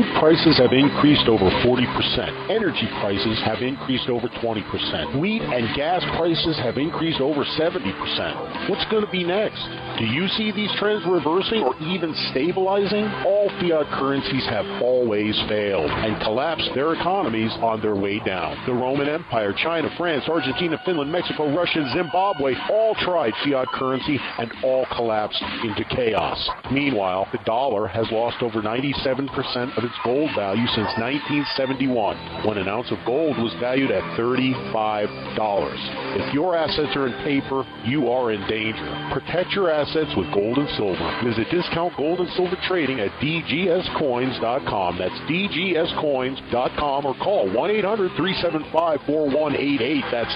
Food prices have increased over 40%. Energy prices have increased over 20%. Wheat and gas prices have increased over 70%. What's going to be next? Do you see these trends reversing or even stabilizing? All fiat currencies have always failed and collapsed their economies on their way down. The Roman Empire, China, France, Argentina, Finland, Mexico, Russia, Zimbabwe all tried fiat currency and all collapsed into chaos. Meanwhile, the dollar has lost over 97% of its gold value since 1971, when an ounce of gold was valued at $35. If your assets are in paper, you are in danger. Protect your assets with gold and silver. Visit Discount Gold and Silver Trading at dgscoins.com. That's dgscoins.com, or call 1-800-375-4188. That's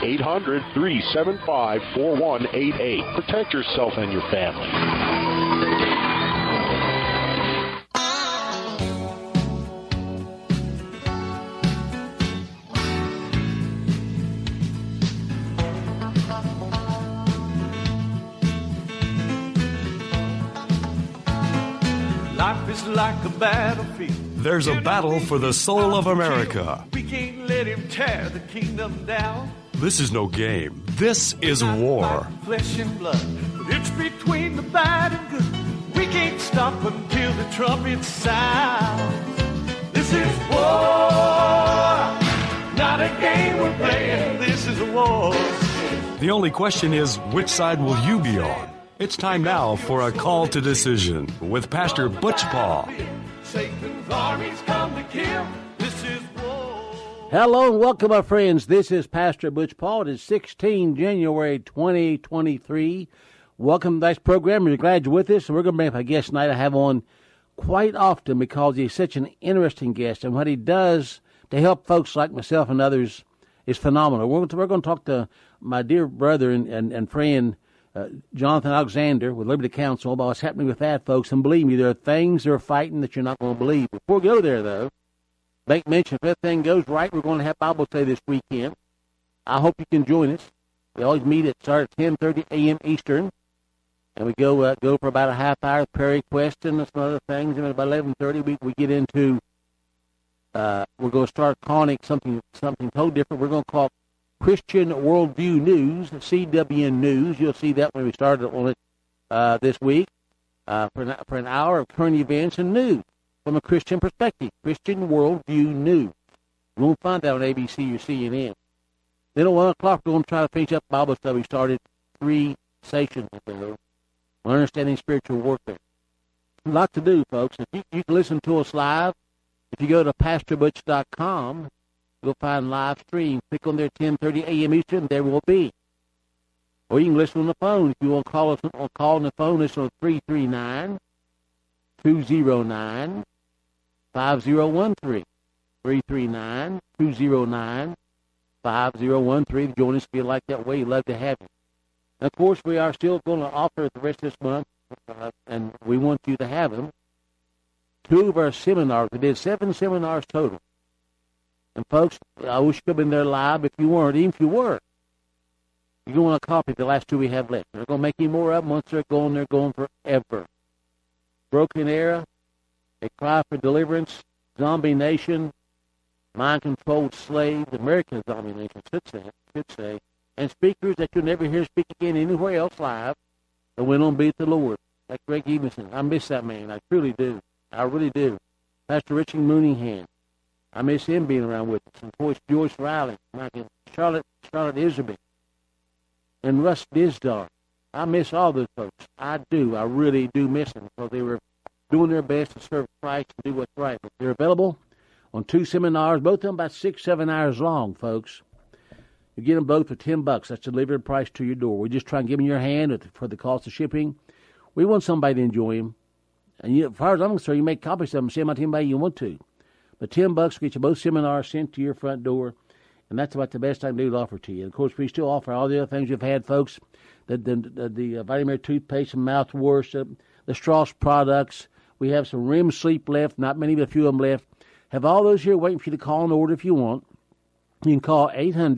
800-375-4188. Protect yourself and your family. Life is like a battlefield. There's a battle for the soul of America. We can't let him tear the kingdom down. This is no game. This is war. Flesh and blood, but it's between the bad and good. We can't stop until the trumpet sounds. This is war, not a game we're playing. This is a war. The only question is, which side will you be on? It's time now for a call to decision with Pastor Butch Paul. Satan's armies come to kill. This is war. Hello and welcome, my friends. This is Pastor Butch Paul. It is 16 January 2023. Welcome to this program. We're glad you're with us. And we're going to bring up a guest tonight I have on quite often because he's such an interesting guest. And what he does to help folks like myself and others is phenomenal. We're going to talk to my dear brother and friend, Jonathan Alexander with Liberty Counsel about what's happening with that, folks. And believe me, there are things they're fighting that you're not going to believe. Before we go there, though, make mention, if everything goes right, we're going to have Bible study this weekend. I hope you can join us. We always start at 10:30 a.m. Eastern, and we go for about a half hour, prayer request and some other things. And at about 11:30, we get into, we're going to start calling it something totally different. We're going to call it Christian Worldview News, CWN News. You'll see that when we started on it this week for an hour of current events and news from a Christian perspective. Christian Worldview News. You won't find that on ABC or CNN. Then at 1 o'clock, we're going to try to finish up Bible study. We started 3 sessions ago on understanding spiritual warfare. A lot to do, folks. If you can listen to us live, if you go to PastorButch.com, you'll find live stream. Click on there 10:30 a.m. Eastern, there will be. Or you can listen on the phone. If you want to call us on the phone, listen on 339-209-5013. 339-209-5013. Join us if you like that way. We'd love to have you. And of course, we are still going to offer the rest of this month, and we want you to have them, 2 of our seminars. We did 7 seminars total. And folks, I wish you could have been there live if you weren't. Even if you were, you're going to want to copy the last 2 we have left. They're going to make any more of them. Once they're going forever. Broken Era, A Cry for Deliverance, Zombie Nation, Mind-Controlled Slaves, American Zombie Nation, should say, and speakers that you'll never hear speak again anywhere else live that went on to be with the Lord. Like Greg Evenson. I miss that man. I truly do. I really do. Pastor Richard Mooneyhand. I miss him being around with us. And of course, Joyce Riley, Charlotte Isabel, and Russ Dizdar. I miss all those folks. I do. I really do miss them because they were doing their best to serve Christ and do what's right. But they're available on 2 seminars, both of them about 6-7 hours long, folks. You get them both for $10. That's the delivered price to your door. We just try and give them your hand for the cost of shipping. We want somebody to enjoy them. And as far as I'm concerned, you make copies of them, send them out to anybody you want to. But $10 will get you both seminars sent to your front door, and that's about the best I can do to offer to you. And of course, we still offer all the other things you've had, folks. The Vitamin toothpaste and mouthwash, the Strauss products. We have some REM sleep left, not many, but a few of them left. Have all those here waiting for you to call and order if you want. You can call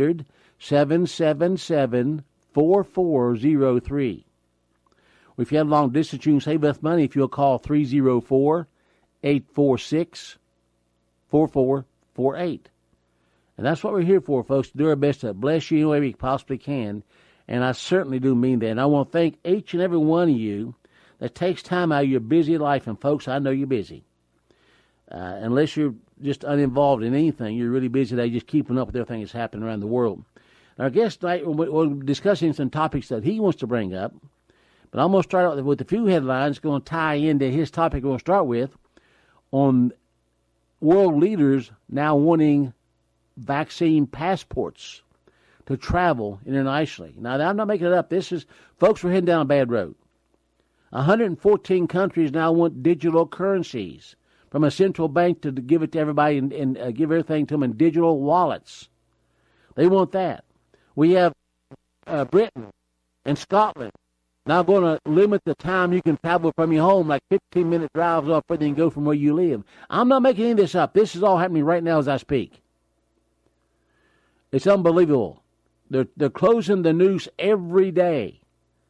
800-777-4403. If you have long distance, you can save us money if you'll call 304-846-8255. 888-866-4448. And that's what we're here for, folks, to do our best to bless you in any way we possibly can. And I certainly do mean that. And I want to thank each and every one of you that takes time out of your busy life. And, folks, I know you're busy. Unless you're just uninvolved in anything, you're really busy today just keeping up with everything that's happening around the world. Our guest tonight, we're discussing some topics that he wants to bring up. But I'm going to start out with a few headlines going to tie into his topic we're going to start with on world leaders now wanting vaccine passports to travel internationally. Now, I'm not making it up. Folks, we're heading down a bad road. 114 countries now want digital currencies from a central bank to give it to everybody and give everything to them in digital wallets. They want that. We have Britain and Scotland now going to limit the time you can travel from your home, like 15-minute drives off further than you go from where you live. I'm not making any of this up. This is all happening right now as I speak. It's unbelievable. They're closing the noose every day.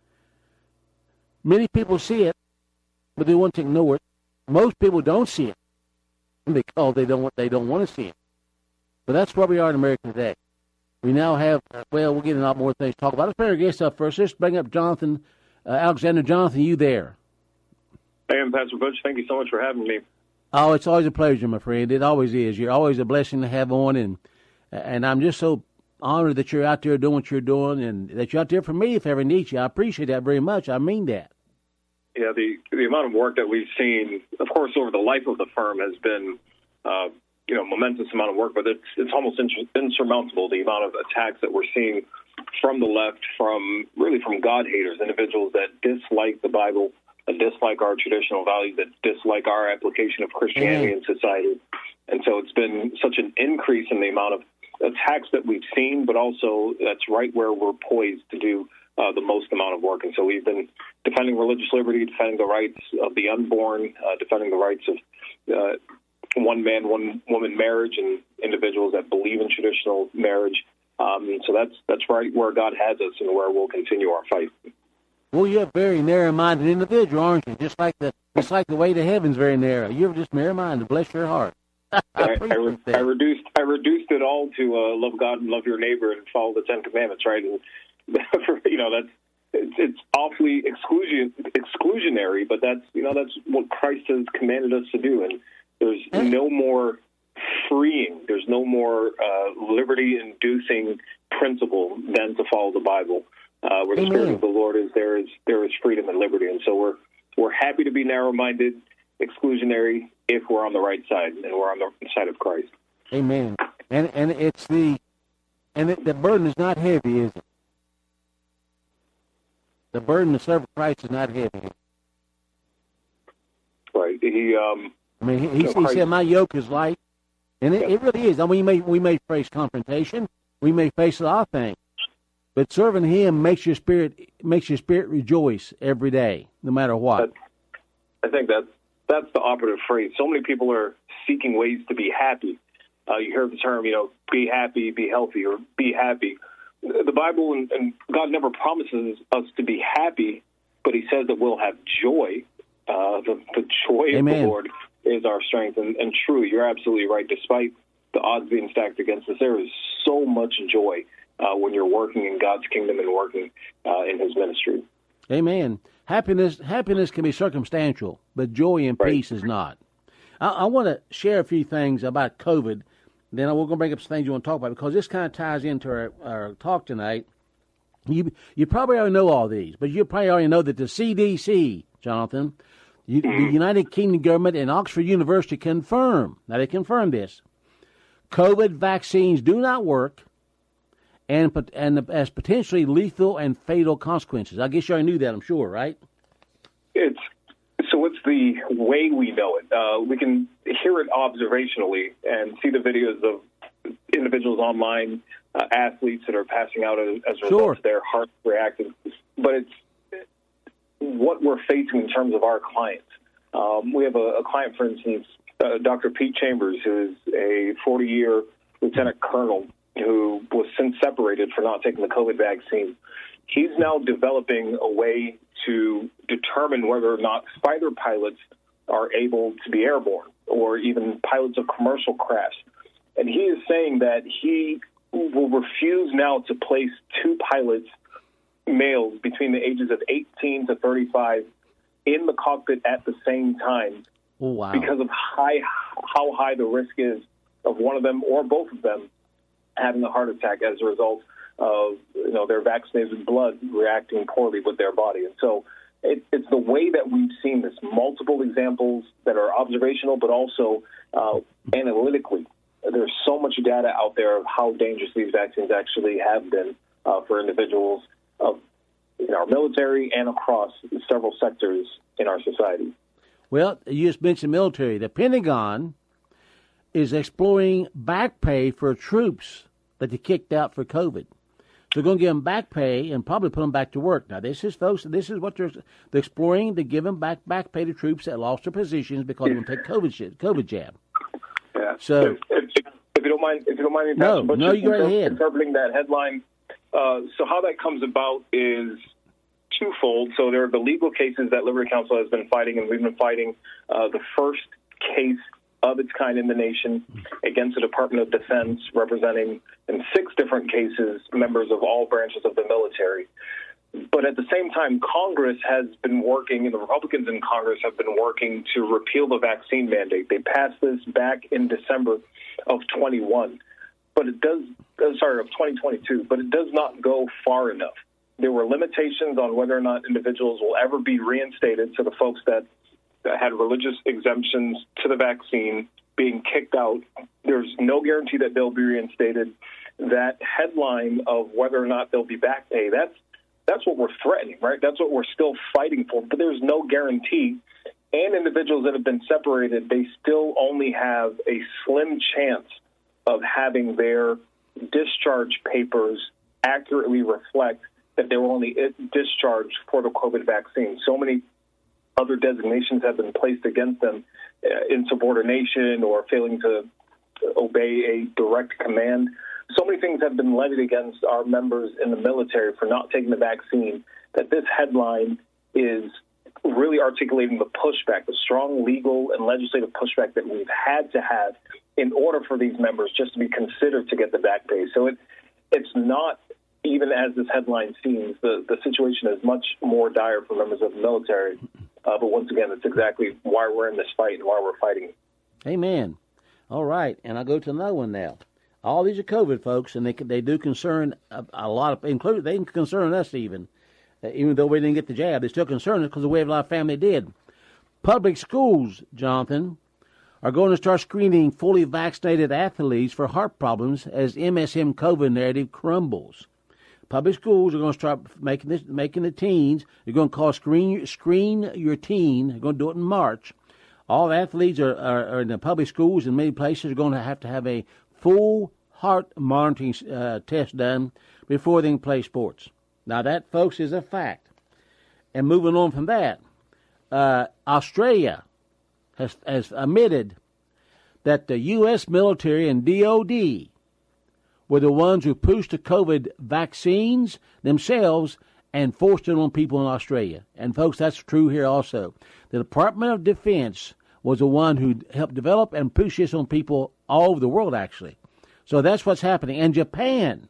Many people see it, but they want to ignore it. Most people don't see it because they don't want to see it. But that's where we are in America today. We now have, we'll get a lot more things to talk about. Let's bring our guest up first. Let's bring up Jonathan Alexander. Jonathan, you there? I am, Pastor Butch. Thank you so much for having me. Oh, it's always a pleasure, my friend. It always is. You're always a blessing to have on, and I'm just so honored that you're out there doing what you're doing and that you're out there for me if I ever need you. I appreciate that very much. I mean that. Yeah, the amount of work that we've seen, of course, over the life of the firm has been, momentous amount of work, but it's almost insurmountable, the amount of attacks that we're seeing from the left, from God haters, individuals that dislike the Bible, that dislike our traditional values, that dislike our application of Christianity in society. And so it's been such an increase in the amount of attacks that we've seen, but also that's right where we're poised to do the most amount of work. And so we've been defending religious liberty, defending the rights of the unborn, defending the rights of one man, one woman marriage and individuals that believe in traditional marriage. So that's right where God has us and where we'll continue our fight. Well, you're a very narrow-minded individual, aren't you? Just like the way to heaven's very narrow. You're just narrow-minded. Bless your heart. I reduced it all to love God and love your neighbor and follow the Ten Commandments, right? And it's awfully exclusionary, but that's what Christ has commanded us to do. And there's no more freeing. There's no more liberty-inducing principle than to follow the Bible. Where the Spirit of the Lord is, there is freedom and liberty. And so we're happy to be narrow-minded, exclusionary, if we're on the right side and we're on the side of Christ. Amen. And the burden is not heavy, is it? The burden to serve Christ is not heavy. Right. He said, "My yoke is light," and it really is. I mean, we may face confrontation, we may face a lot of things, but serving Him makes your spirit rejoice every day, no matter what. I think that's the operative phrase. So many people are seeking ways to be happy. You hear the term, be happy, be healthy, or be happy. The Bible and God never promises us to be happy, but He says that we'll have joy. The joy of the Lord is our strength. And true, you're absolutely right. Despite the odds being stacked against us, there is so much joy when you're working in God's kingdom and working in His ministry. Amen. Happiness can be circumstantial, but joy and peace is not. I want to share a few things about COVID. Then we're going to bring up some things you want to talk about because this kind of ties into our talk tonight. You probably already know all these, but you probably already know that the CDC, Jonathan, the United Kingdom government and Oxford University confirm this. COVID vaccines do not work and as potentially lethal and fatal consequences. I guess you already knew that, I'm sure, right? It's the way we know it. We can hear it observationally and see the videos of individuals online, athletes that are passing out as a result of their heart reacting. But it's what we're facing in terms of our clients. We have a client, for instance, Dr. Pete Chambers, who is a 40-year lieutenant colonel who was since separated for not taking the COVID vaccine. He's now developing a way to determine whether or not fighter pilots are able to be airborne, or even pilots of commercial crafts. And he is saying that he will refuse now to place 2 pilots, males between the ages of 18 to 35, in the cockpit at the same time. Oh, wow. Because of how high the risk is of one of them or both of them having a heart attack as a result of their vaccinated blood reacting poorly with their body. And so it's the way that we've seen this, multiple examples that are observational, but also analytically. There's so much data out there of how dangerous these vaccines actually have been for individuals in our military and across several sectors in our society. Well, you just mentioned military. The Pentagon is exploring back pay for troops that they kicked out for COVID. They're going to give them back pay and probably put them back to work. Now, this is what they're exploring, to give them back pay to troops that lost their positions because they didn't take COVID jab. Yeah. So, if you don't mind me, no, you go ahead. Interpreting that headline. So how that comes about is twofold. So there are the legal cases that Liberty Counsel has been fighting, and we've been fighting the first case of its kind in the nation against the Department of Defense, representing in 6 different cases members of all branches of the military. But at the same time, Congress has been working, and the Republicans in Congress have been working to repeal the vaccine mandate. They passed this back in December of 2022, but it does not go far enough. There were limitations on whether or not individuals will ever be reinstated. So the folks that had religious exemptions to the vaccine being kicked out, there's no guarantee that they'll be reinstated. That headline of whether or not they'll be back pay, that's what we're threatening, right? That's what we're still fighting for. But there's no guarantee. And individuals that have been separated, they still only have a slim chance of having their discharge papers accurately reflect that they were only discharged for the COVID vaccine. So many other designations have been placed against them, insubordination or failing to obey a direct command. So many things have been levied against our members in the military for not taking the vaccine, that this headline is really articulating the pushback, the strong legal and legislative pushback that we've had to have in order for these members just to be considered to get the back pay. So it's not, even as this headline seems, the situation is much more dire for members of the military. But once again, that's exactly why we're in this fight and why we're fighting. Amen. All right, and I'll go to another one now. All these are COVID, folks, and they do concern a lot of, including they can concern us even though we didn't get the jab. They still concern us because we have a lot of family did. Public schools, Jonathan, are going to start screening fully vaccinated athletes for heart problems as MSM COVID narrative crumbles. Public schools are going to start making the teens. They're going to call screen your teen. They're going to do it in March. All athletes are in the public schools in many places are going to have a full heart monitoring test done before they can play sports. Now that, folks, is a fact. And moving on from that, Australia has admitted that the U.S. military and DOD were the ones who pushed the COVID vaccines themselves and forced it on people in Australia. And, folks, that's true here also. The Department of Defense was the one who helped develop and push this on people all over the world, actually. So that's what's happening. And Japan,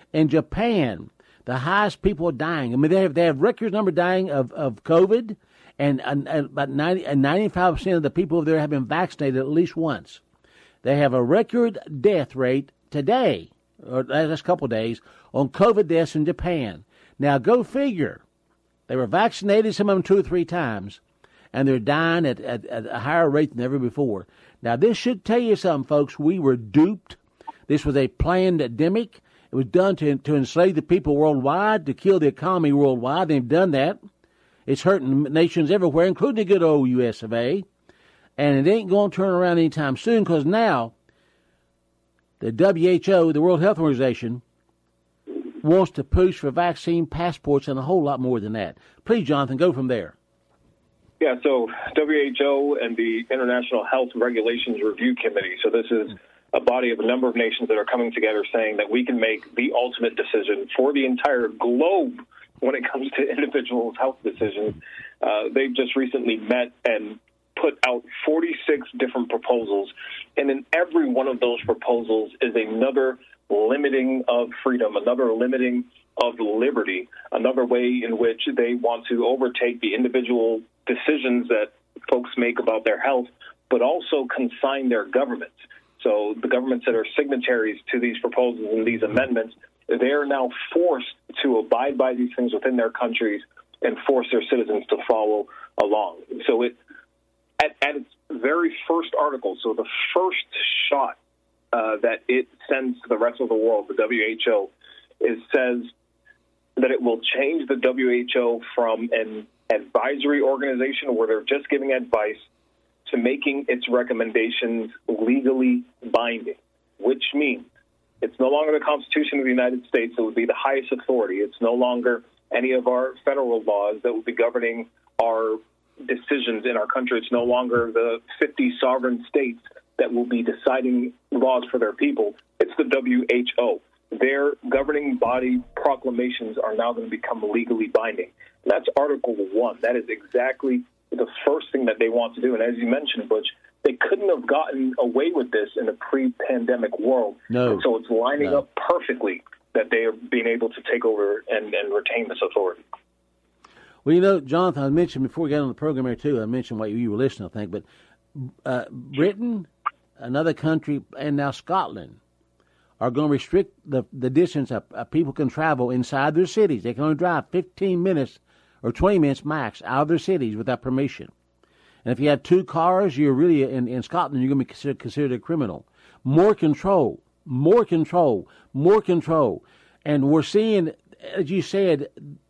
the highest people are dying. I mean, they have record number dying of COVID, and about 95% of the people there have been vaccinated at least once. They have a record death rate today, or last couple of days, on COVID deaths in Japan. Now, go figure. They were vaccinated, some of them 2 or 3 times, and they're dying at a higher rate than ever before. Now, this should tell you something, folks. We were duped. This was a planned endemic. It was done to enslave the people worldwide, to kill the economy worldwide. They've done that. It's hurting nations everywhere, including the good old U.S. of A. And it ain't going to turn around anytime soon, because now the WHO, the World Health Organization, wants to push for vaccine passports and a whole lot more than that. Please, Jonathan, go from there. Yeah, so WHO and the International Health Regulations Review Committee, so this is a body of a number of nations that are coming together saying that we can make the ultimate decision for the entire globe when it comes to individuals' health decisions. They've just recently met and put out 46 different proposals, and in every one of those proposals is another limiting of freedom, another limiting of liberty, another way in which they want to overtake the individual decisions that folks make about their health, but also consign their governments. So the governments that are signatories to these proposals and these amendments, they are now forced to abide by these things within their countries and force their citizens to follow along. So it, at its very first article, so the first shot that it sends to the rest of the world, the WHO, it says that it will change the WHO from an advisory organization where they're just giving advice to making its recommendations legally binding, which means it's no longer the Constitution of the United States that would be the highest authority. It's no longer any of our federal laws that would be governing our decisions in our country. It's no longer the 50 sovereign states that will be deciding laws for their people. It's the WHO. Their governing body proclamations are now going to become legally binding. And that's Article 1. That is exactly the first thing that they want to do. And as you mentioned, Butch, they couldn't have gotten away with this in a pre-pandemic world. No. And so it's lining up perfectly that they are being able to take over and retain this authority. Well, you know, Jonathan, I mentioned before we got on the program here, too, I mentioned what you were listening, I think, but Britain, another country, and now Scotland are going to restrict the distance people can travel inside their cities. They can only drive 15 minutes or 20 minutes max out of their cities without permission. And if you have two cars, you're really, in Scotland, you're going to be considered a criminal. More control. And we're seeing, as you said,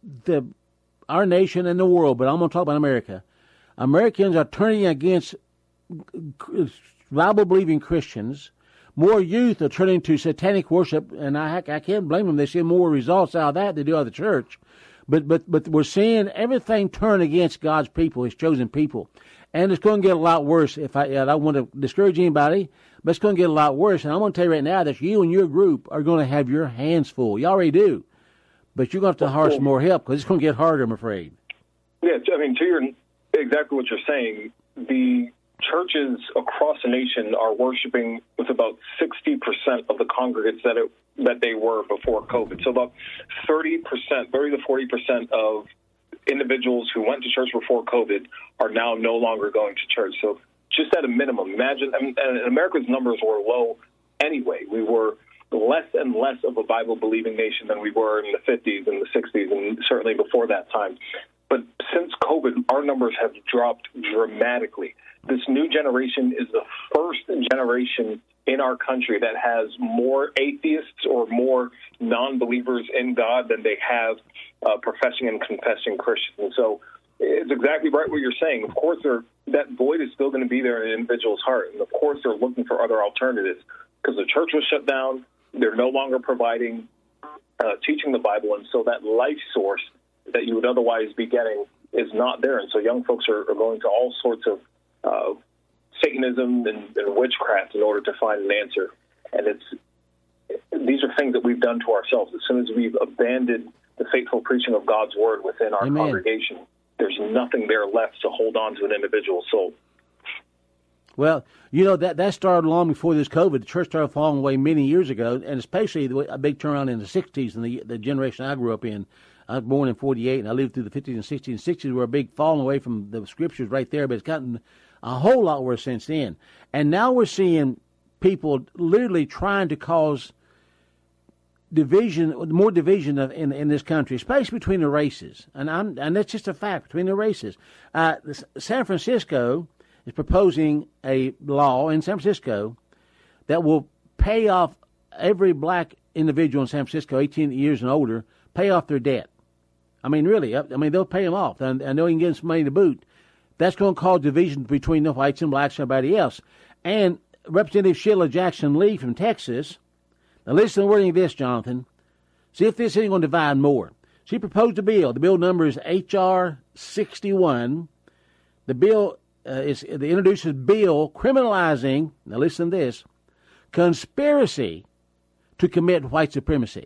our nation and the world, but I'm going to talk about America. Americans are turning against Bible-believing Christians. More youth are turning to satanic worship, and I can't blame them. They see more results out of that than they do out of the church. But we're seeing everything turn against God's people, His chosen people. And it's going to get a lot worse. I don't want to discourage anybody, but it's going to get a lot worse. And I'm going to tell you right now that you and your group are going to have your hands full. You already do. But you're going to have to hire some more help because it's going to get harder, I'm afraid. Yeah, I mean, exactly what you're saying, the churches across the nation are worshiping with about 60% of the congregates that they were before COVID. So about 30 to 40% of individuals who went to church before COVID are now no longer going to church. So just at a minimum, imagine, and America's numbers were low anyway. We were less and less of a Bible-believing nation than we were in the 50s and the 60s, and certainly before that time. But since COVID, our numbers have dropped dramatically. This new generation is the first generation in our country that has more atheists or more non-believers in God than they have professing and confessing Christians. And so it's exactly right what you're saying. Of course, that void is still going to be there in an individual's heart. And of course, they're looking for other alternatives because the church was shut down. They're no longer providing teaching the Bible. And so that life source that you would otherwise be getting is not there. And so young folks are going to all sorts of Satanism and witchcraft in order to find an answer. And these are things that we've done to ourselves. As soon as we've abandoned the faithful preaching of God's word within our congregation, there's nothing there left to hold on to an individual soul. Well, you know, that started long before this COVID. The church started falling away many years ago, and especially a big turnaround in the 60s and the generation I grew up in. I was born in 48, and I lived through the 50s and 60s. And 60s were a big falling away from the scriptures right there, but it's gotten a whole lot worse since then. And now we're seeing people literally trying to cause more division in this country, especially between the races. And that's just a fact, between the races. San Francisco is proposing a law in San Francisco that will pay off every black individual in San Francisco, 18 years and older, pay off their debt. I mean, really, they'll pay them off, and I know you can get them some money to boot. That's going to cause division between the whites and blacks and everybody else. And Representative Sheila Jackson Lee from Texas, now listen to the wording of this, Jonathan. See if this isn't going to divide more. She proposed a bill. The bill number is H.R. 61. The bill introduces bill criminalizing, now listen to this, conspiracy to commit white supremacy.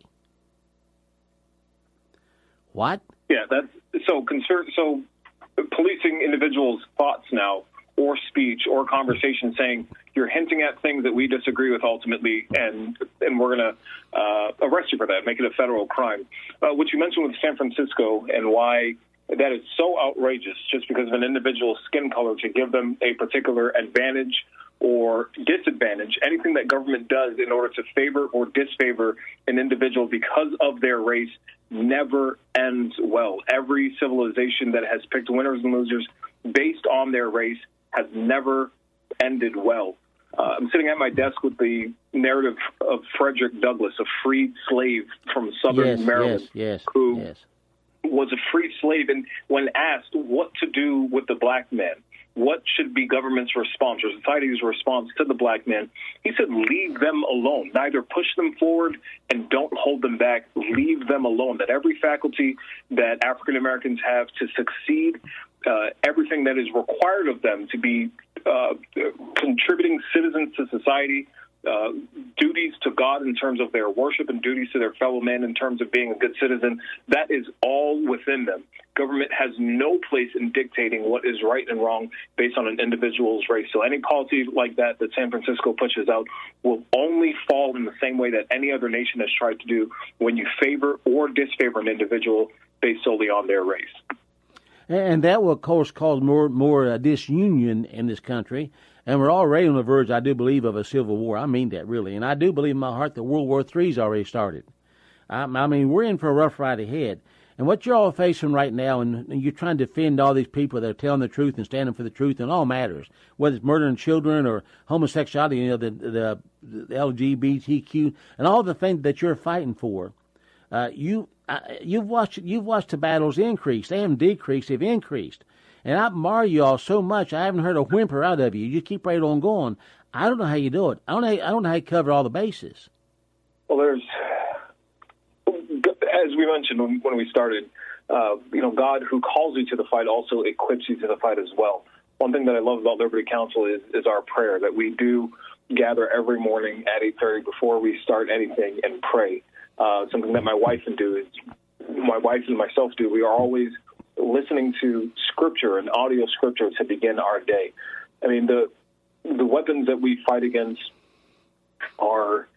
What? Yeah, that's so policing individuals' thoughts now or speech or conversation saying you're hinting at things that we disagree with ultimately, and we're going to arrest you for that, make it a federal crime. What you mentioned with San Francisco and why that is so outrageous just because of an individual's skin color to give them a particular advantage or disadvantage, anything that government does in order to favor or disfavor an individual because of their race never ends well. Every civilization that has picked winners and losers based on their race has never ended well. I'm sitting at my desk with the narrative of Frederick Douglass, a freed slave from southern Maryland, who was a free slave. And when asked what to do with the black man, what should be government's response or society's response to the black man, he said, leave them alone. Neither push them forward and don't hold them back. Leave them alone. That every faculty that African Americans have to succeed, everything that is required of them to be contributing citizens to society, duties to God in terms of their worship and duties to their fellow man in terms of being a good citizen, that is all within them. Government has no place in dictating what is right and wrong based on an individual's race. So any policy like that San Francisco pushes out will only fall in the same way that any other nation has tried to do when you favor or disfavor an individual based solely on their race. And that will, of course, cause more disunion in this country. And we're already on the verge, I do believe, of a civil war. I mean that, really. And I do believe in my heart that World War III's already started. I mean, we're in for a rough ride ahead. And what you're all facing right now, and you're trying to defend all these people that are telling the truth and standing for the truth in all matters, whether it's murdering children or homosexuality, you know, the LGBTQ, and all the things that you're fighting for. You've watched the battles increase. They haven't decreased; they've increased. And I admire you all so much. I haven't heard a whimper out of you. You keep right on going. I don't know how you do it. I don't know how you cover all the bases. Well, there's, as we mentioned when we started, God who calls you to the fight also equips you to the fight as well. One thing that I love about Liberty Counsel is our prayer, that we do gather every morning at 8:30 before we start anything and pray. Something that my wife and myself do. We are always listening to scripture and audio scripture to begin our day. I mean, the weapons that we fight against are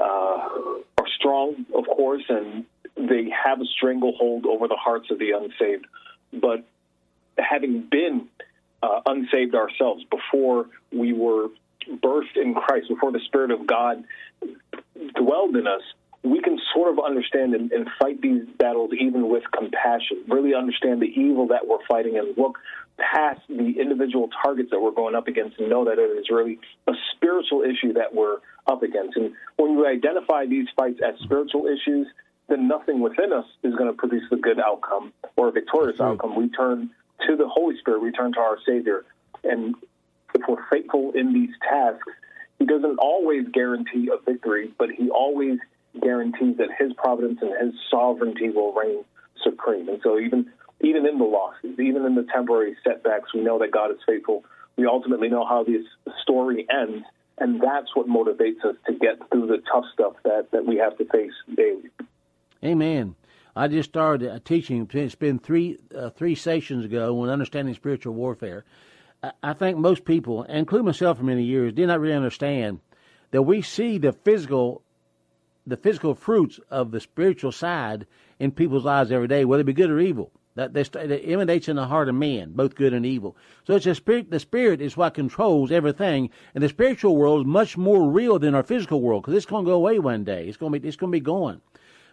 strong, of course, and they have a stranglehold over the hearts of the unsaved. But having been unsaved ourselves before we were birthed in Christ, before the Spirit of God dwelled in us, we can sort of understand and fight these battles even with compassion, really understand the evil that we're fighting and look past the individual targets that we're going up against and know that it is really a spiritual issue that we're up against. And when we identify these fights as spiritual issues, then nothing within us is going to produce a good outcome or a victorious outcome. We turn to the Holy Spirit, we turn to our Savior. And if we're faithful in these tasks, He doesn't always guarantee a victory, but He always guarantees that His providence and His sovereignty will reign supreme. And so even in the losses, even in the temporary setbacks, we know that God is faithful. We ultimately know how this story ends, and that's what motivates us to get through the tough stuff that we have to face daily. Amen. I just started teaching. It's been three sessions ago on understanding spiritual warfare. I think most people, including myself for many years, did not really understand that we see the physical fruits of the spiritual side in people's lives every day, whether it be good or evil. That emanates in the heart of man, both good and evil. So it's the spirit is what controls everything, and the spiritual world is much more real than our physical world, because it's going to go away one day. It's going to be gone.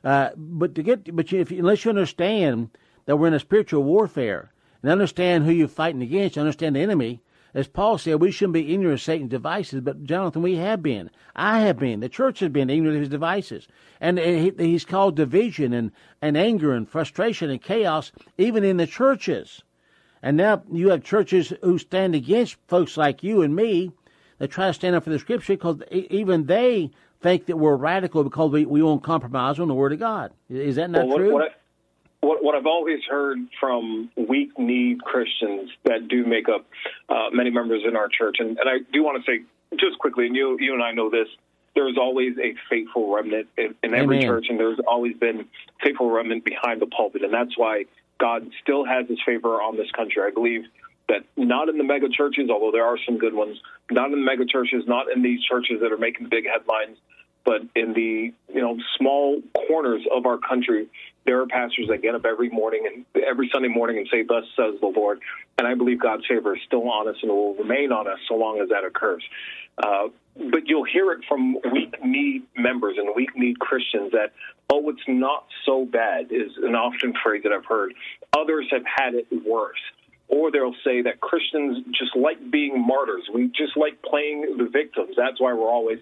Unless you understand that we're in a spiritual warfare and understand who you're fighting against, understand the enemy. As Paul said, we shouldn't be ignorant of Satan's devices, but Jonathan, we have been. I have been. The church has been ignorant of his devices. And he's caused division and anger and frustration and chaos even in the churches. And now you have churches who stand against folks like you and me that try to stand up for the Scripture, because even they think that we're radical because we won't compromise on the Word of God. Is that not true? What I've always heard from weak-kneed Christians that do make up many members in our church, and I do want to say just quickly, and you and I know this, there's always a faithful remnant in every church, and there's always been faithful remnant behind the pulpit, and that's why God still has His favor on this country. I believe that not in the mega churches, although there are some good ones, not in the mega churches, not in these churches that are making big headlines, but in the small corners of our country, there are pastors that get up every Sunday morning and say, "Thus says the Lord." And I believe God's favor is still on us and will remain on us so long as that occurs. But you'll hear it from weak-kneed members and weak-kneed Christians that, "Oh, it's not so bad," is an often phrase that I've heard. Others have had it worse. Or they'll say that Christians just like being martyrs. We just like playing the victims. That's why we're always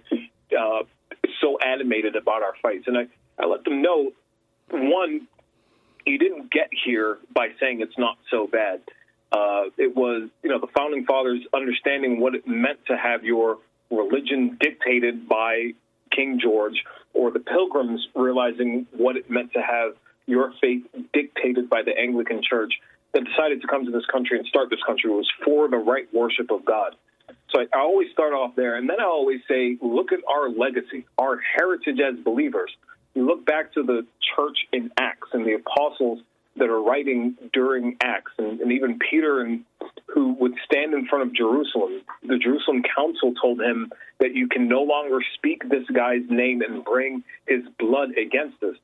so animated about our fights. And I let them know, one, you didn't get here by saying it's not so bad. It was, the Founding Fathers understanding what it meant to have your religion dictated by King George, or the Pilgrims realizing what it meant to have your faith dictated by the Anglican Church, that decided to come to this country and start this country was for the right worship of God. So I always start off there, and then I always say, look at our legacy, our heritage as believers. You look back to the church in Acts and the apostles that are writing during Acts, and even Peter, who would stand in front of Jerusalem. The Jerusalem council told him that you can no longer speak this guy's name and bring his blood against us.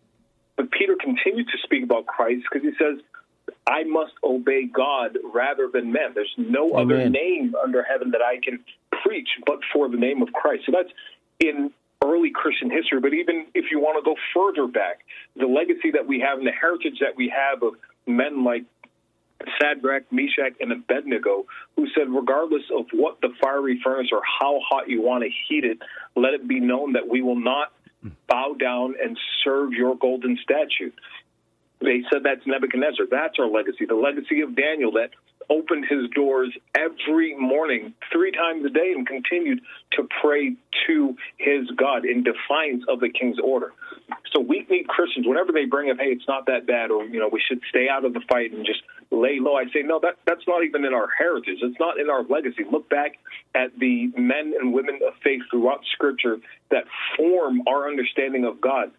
But Peter continued to speak about Christ because he says, I must obey God rather than men. There's no other name under heaven that I can preach but for the name of Christ. So that's in early Christian history. But even if you want to go further back, the legacy that we have and the heritage that we have of men like Shadrach, Meshach, and Abednego, who said, regardless of what the fiery furnace or how hot you want to heat it, let it be known that we will not bow down and serve your golden statue. They said that's Nebuchadnezzar. That's our legacy. The legacy of Daniel that opened his doors every morning 3 times a day and continued to pray to his God in defiance of the king's order. So weak-kneed Christians, whenever they bring up, hey, it's not that bad, or, we should stay out of the fight and just lay low, I say, no, that's not even in our heritage. It's not in our legacy. Look back at the men and women of faith throughout Scripture that form our understanding of God.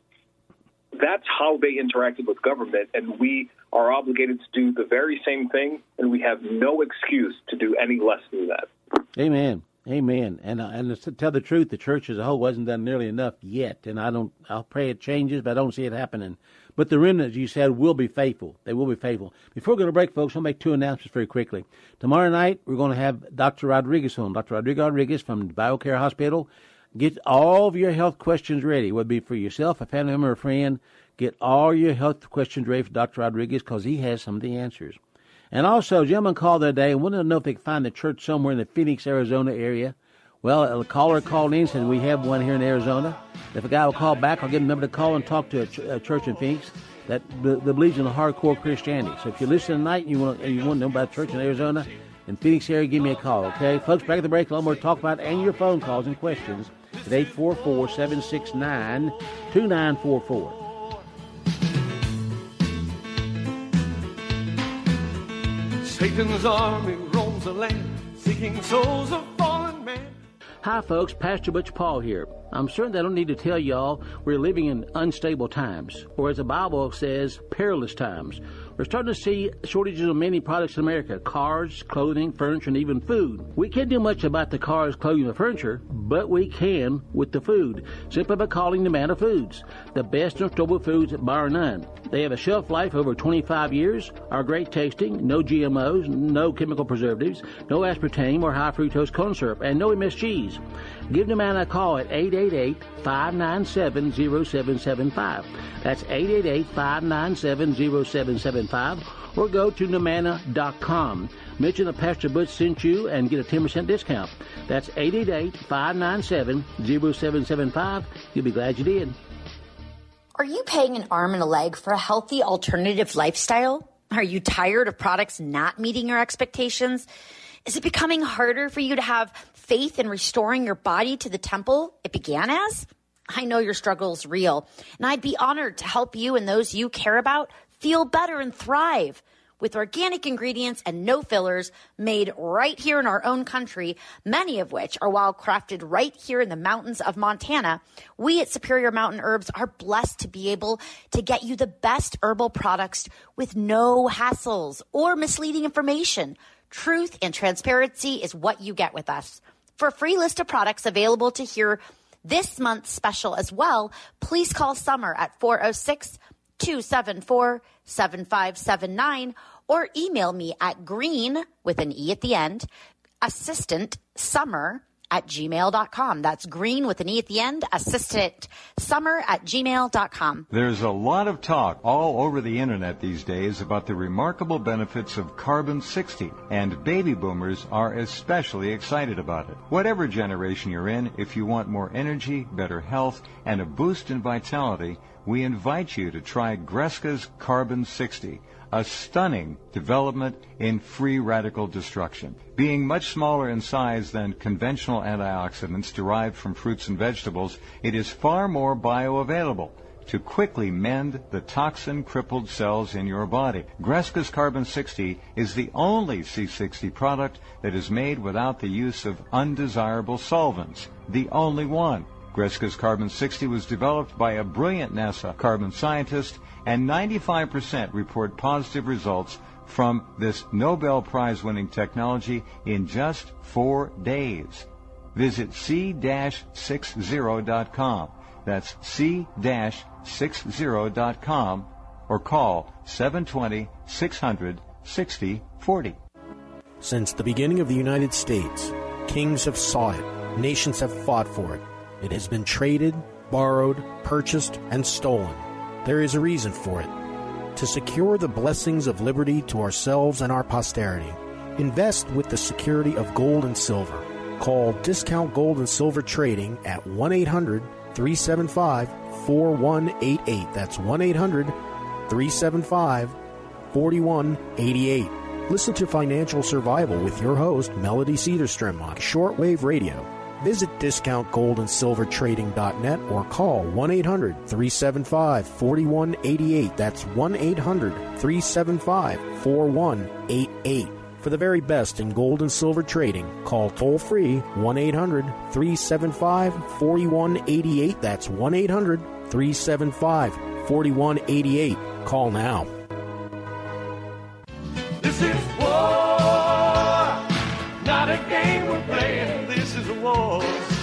That's how they interacted with government, and we are obligated to do the very same thing, and we have no excuse to do any less than that. Amen. Amen. And to tell the truth, the church as a whole wasn't done nearly enough yet, and I'll pray it changes, but I don't see it happening. But the remnant, as you said, will be faithful. They will be faithful. Before we go to break, folks, I'll make 2 announcements very quickly. Tomorrow night, we're going to have Dr. Rodriguez on, Dr. Rodriguez from BioCare Hospital. Get all of your health questions ready, whether it be for yourself, a family member, or a friend. Get all your health questions ready for Dr. Rodriguez because he has some of the answers. And also, a gentleman called the other day and wanted to know if they could find a church somewhere in the Phoenix, Arizona area. Well, a caller called in and said, we have one here in Arizona. If a guy will call back, I'll give him a number to call and talk to a church in Phoenix that believes in hardcore Christianity. So if you listen tonight and you want to know about a church in Arizona, in Phoenix area, give me a call, okay? Folks, back at the break, a lot more to talk about and your phone calls and questions at 844-769-2944. Satan's army roams the land, seeking souls of fallen man. Hi, folks. Pastor Butch Paul here. I'm certain that I don't need to tell y'all we're living in unstable times, or as the Bible says, perilous times. We're starting to see shortages of many products in America: cars, clothing, furniture, and even food. We can't do much about the cars, clothing, and furniture, but we can with the food, simply by calling Nomana Foods, the best in storable foods bar none. They have a shelf life over 25 years, are great tasting, no GMOs, no chemical preservatives, no aspartame or high fructose corn syrup, and no MSGs. Give Nomana a call at 888-597-0775. That's 888-597-0775, or go to Nomana.com. Mention that Pastor Butch sent you and get a 10% discount. That's 888-597-0775. You'll be glad you did. Are you paying an arm and a leg for a healthy alternative lifestyle? Are you tired of products not meeting your expectations? Is it becoming harder for you to have faith in restoring your body to the temple it began as? I know your struggle is real, and I'd be honored to help you and those you care about feel better and thrive. With organic ingredients and no fillers made right here in our own country, many of which are wild crafted right here in the mountains of Montana, we at Superior Mountain Herbs are blessed to be able to get you the best herbal products with no hassles or misleading information. Truth and transparency is what you get with us. For a free list of products available to hear this month's special as well, please call Summer at 406-274-7579 or email me at green, with an E at the end, assistantsummer@gmail.com. That's green with an E at the end, assistantsummer@gmail.com. There's a lot of talk all over the internet these days about the remarkable benefits of Carbon-60, and baby boomers are especially excited about it. Whatever generation you're in, if you want more energy, better health, and a boost in vitality, we invite you to try Greska's Carbon-60, a stunning development in free radical destruction. Being much smaller in size than conventional antioxidants derived from fruits and vegetables, it is far more bioavailable to quickly mend the toxin-crippled cells in your body. Greska's Carbon-60 is the only C60 product that is made without the use of undesirable solvents. The only one. Greska's Carbon-60 was developed by a brilliant NASA carbon scientist, and 95% report positive results from this Nobel Prize-winning technology in just 4 days. Visit c-60.com. That's c-60.com, or call 720-600-6040. Since the beginning of the United States, kings have sought it, nations have fought for it. It has been traded, borrowed, purchased, and stolen. There is a reason for it. To secure the blessings of liberty to ourselves and our posterity, invest with the security of gold and silver. Call Discount Gold and Silver Trading at 1-800-375-4188. That's 1-800-375-4188. Listen to Financial Survival with your host, Melody Cedarstrom, on shortwave radio. Visit discountgoldandsilvertrading.net or call 1-800-375-4188. That's 1-800-375-4188. For the very best in gold and silver trading, call toll-free 1-800-375-4188. That's 1-800-375-4188. Call now. This is war, not a game we're playing. This is a war.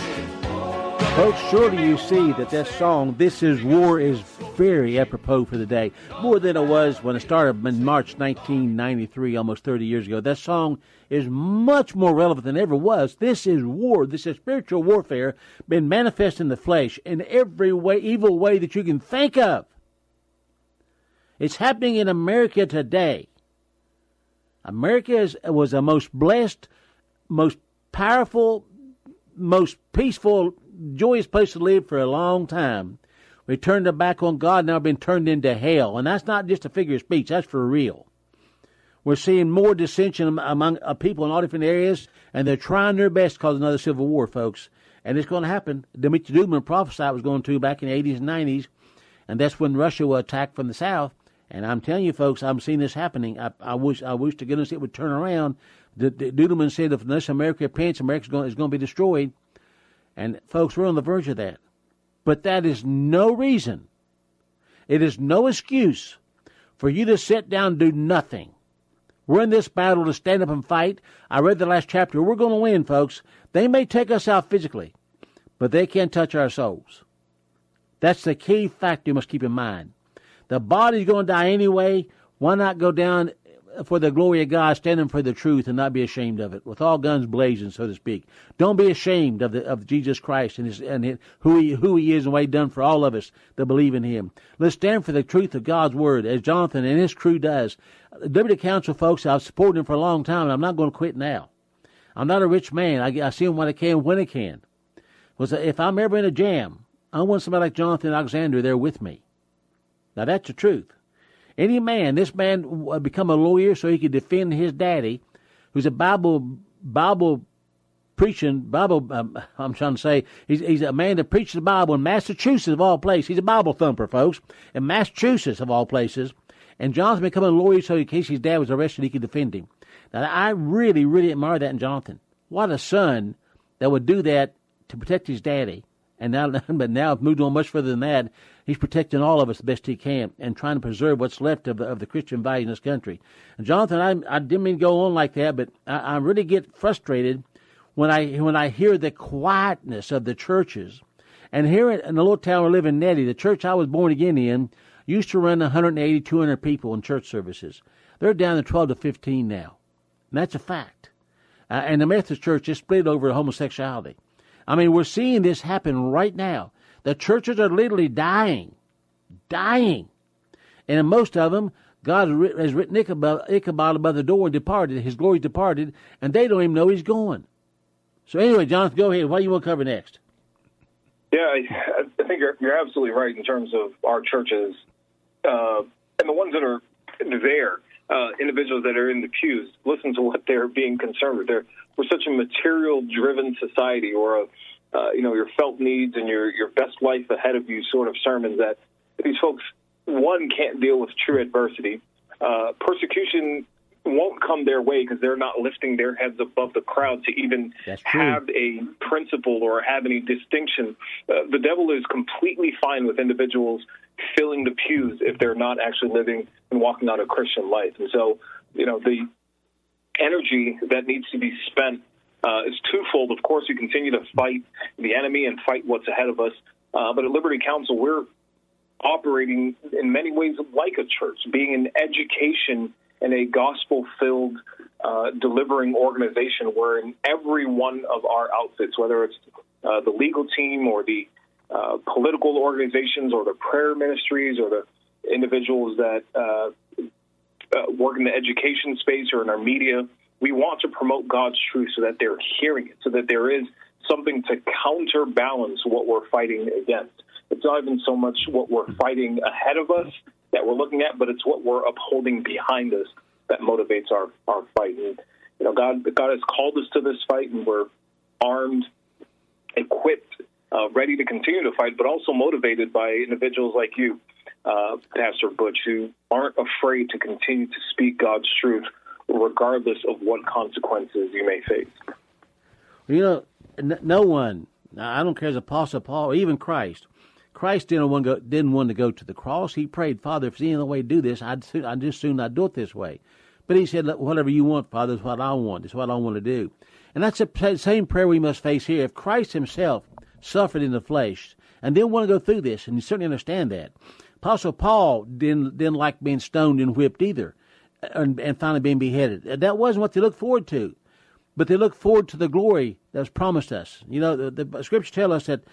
Folks, surely you see that song, This Is War, is very apropos for the day. More than it was when it started in March 1993, almost 30 years ago. That song is much more relevant than ever was. This is war. This is spiritual warfare, been manifest in the flesh in every way, evil way that you can think of. It's happening in America today. America was the most blessed, most powerful, most peaceful, joyous place to live for a long time. We turned our back on God, now been turned into hell. And that's not just a figure of speech, that's for real. We're seeing more dissension among people in all different areas, and they're trying their best to cause another civil war, folks. And it's going to happen. Dmitry Dugman prophesied it was going to back in the 80s and 90s, and that's when Russia will attack from the south. And I'm telling you, folks, I'm seeing this happening. I wish to goodness it would turn around. Dudeman said, if unless America repents, America is going to be destroyed. And, folks, we're on the verge of that. But that is no reason. It is no excuse for you to sit down and do nothing. We're in this battle to stand up and fight. I read the last chapter. We're going to win, folks. They may take us out physically, but they can't touch our souls. That's the key fact you must keep in mind. The body's going to die anyway. Why not go down for the glory of God, standing for the truth and not be ashamed of it, with all guns blazing, so to speak. Don't be ashamed of Jesus Christ and who he is and what he done for all of us that believe in him. Let's stand for the truth of God's word, as Jonathan and his crew does. Liberty Council, folks, I've supported him for a long time, and I'm not going to quit now. I'm not a rich man. I see him when I can, when I can. If I'm ever in a jam, I want somebody like Jonathan Alexander there with me. Now, that's the truth. Any man, this man become a lawyer so he could defend his daddy, who's a Bible preaching, I'm trying to say, he's a man that preaches the Bible in Massachusetts of all places. He's a Bible thumper, folks, in Massachusetts of all places. And Jonathan become a lawyer so in case his dad was arrested, he could defend him. Now, I really, really admire that in Jonathan. What a son that would do that to protect his daddy And now, but now it's moved on much further than that. He's protecting all of us the best he can and trying to preserve what's left of the Christian values in this country. And Jonathan, I didn't mean to go on like that, but I really get frustrated when I hear the quietness of the churches. And here in the little town we live in, Nettie, the church I was born again in, used to run 180, 200 people in church services. They're down to 12 to 15 now. And that's a fact. And the Methodist Church is split over homosexuality. I mean, we're seeing this happen right now. The churches are literally dying. And in most of them, God has written Ichabod above the door and departed. His glory departed, and they don't even know he's going. So anyway, Jonathan, go ahead. What do you want to cover next? Yeah, I think you're absolutely right in terms of our churches and the ones that are there. Individuals that are in the pews, listen to what they're being concerned with. We're such a material-driven society, or your felt needs and your best life ahead of you sort of sermons that these folks, one, can't deal with true adversity. Persecution won't come their way because they're not lifting their heads above the crowd to even have a principle or have any distinction. The devil is completely fine with individuals filling the pews if they're not actually living and walking out a Christian life. And so, the energy that needs to be spent is twofold. Of course, we continue to fight the enemy and fight what's ahead of us. But at Liberty Counsel, we're operating in many ways like a church, being an education and a gospel-filled delivering organization where in every one of our outfits, whether it's the legal team or the political organizations or the prayer ministries or the individuals that work in the education space or in our media, we want to promote God's truth so that they're hearing it, so that there is something to counterbalance what we're fighting against. It's not even so much what we're fighting ahead of us that we're looking at, but it's what we're upholding behind us that motivates our fight. And, God has called us to this fight, and we're armed, equipped, ready to continue to fight, but also motivated by individuals like you, Pastor Butch, who aren't afraid to continue to speak God's truth regardless of what consequences you may face. No one, I don't care as Apostle Paul or even Christ didn't want to go to the cross. He prayed, Father, if there's any other way to do this, I'd just soon not do it this way. But he said, whatever you want, Father, is what I want. It's what I want to do. And that's the same prayer we must face here. If Christ himself suffered in the flesh and didn't want to go through this, and you certainly understand that. Apostle Paul didn't like being stoned and whipped either, and finally being beheaded. That wasn't what they looked forward to. But they look forward to the glory that was promised us. The scriptures tell us that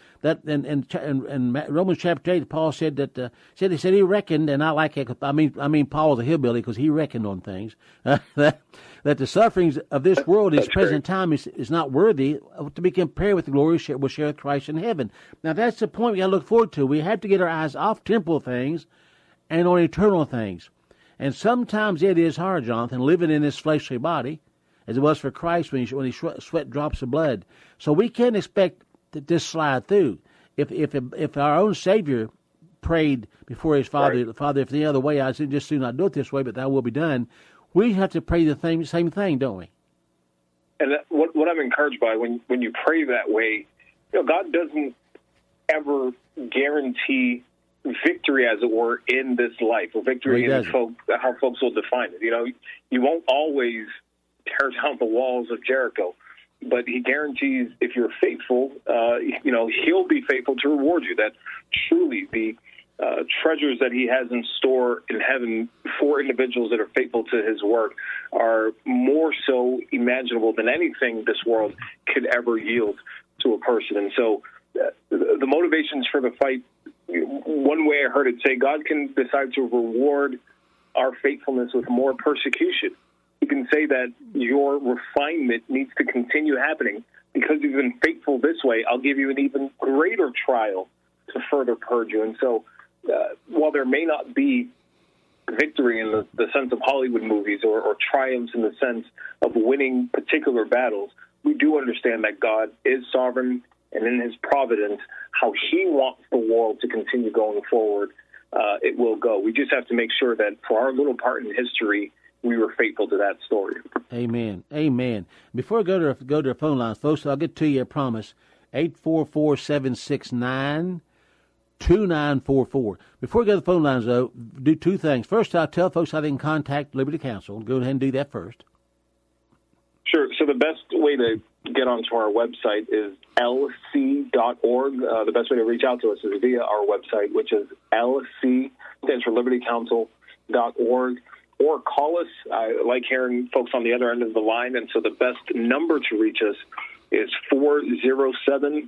in Romans chapter 8, Paul said that he reckoned, and I like it. I mean Paul was a hillbilly because he reckoned on things that the sufferings of this world, its present time, is not worthy to be compared with the glory we'll share with Christ in heaven. Now that's the point we got to look forward to. We have to get our eyes off temporal things and on eternal things. And sometimes it is hard, Jonathan, living in this fleshly body, as it was for Christ when he sweat drops of blood. So we can't expect to just slide through. If our own Savior prayed before his Father, right. Father, if the other way, I just do not do it this way, but thy will be done, we have to pray the same thing, don't we? And what I'm encouraged by, when you pray that way, God doesn't ever guarantee victory, as it were, in this life, or victory in how folks will define it. You won't always tear down the walls of Jericho, but he guarantees if you're faithful, he'll be faithful to reward you. That truly the treasures that he has in store in heaven for individuals that are faithful to his work are more so imaginable than anything this world could ever yield to a person. And so the motivations for the fight, one way I heard it say, God can decide to reward our faithfulness with more persecution. He can say that your refinement needs to continue happening because you've been faithful this way. I'll give you an even greater trial to further purge you. And so while there may not be victory in the sense of Hollywood movies or triumphs in the sense of winning particular battles, we do understand that God is sovereign, and in his providence, how he wants the world to continue going forward, it will go. We just have to make sure that for our little part in history, we were faithful to that story. Amen. Amen. Before I go to the phone lines, folks, I'll get to you, I promise. 844-769-2944. Before we go to the phone lines, though, do two things. First, I'll tell folks how they can contact Liberty Counsel. Go ahead and do that first. Sure. So the best way to get onto our website is lc.org. The best way to reach out to us is via our website, which is LC, stands for libertycounsel.org. Or call us. I like hearing folks on the other end of the line, and so the best number to reach us is 407-875-1776,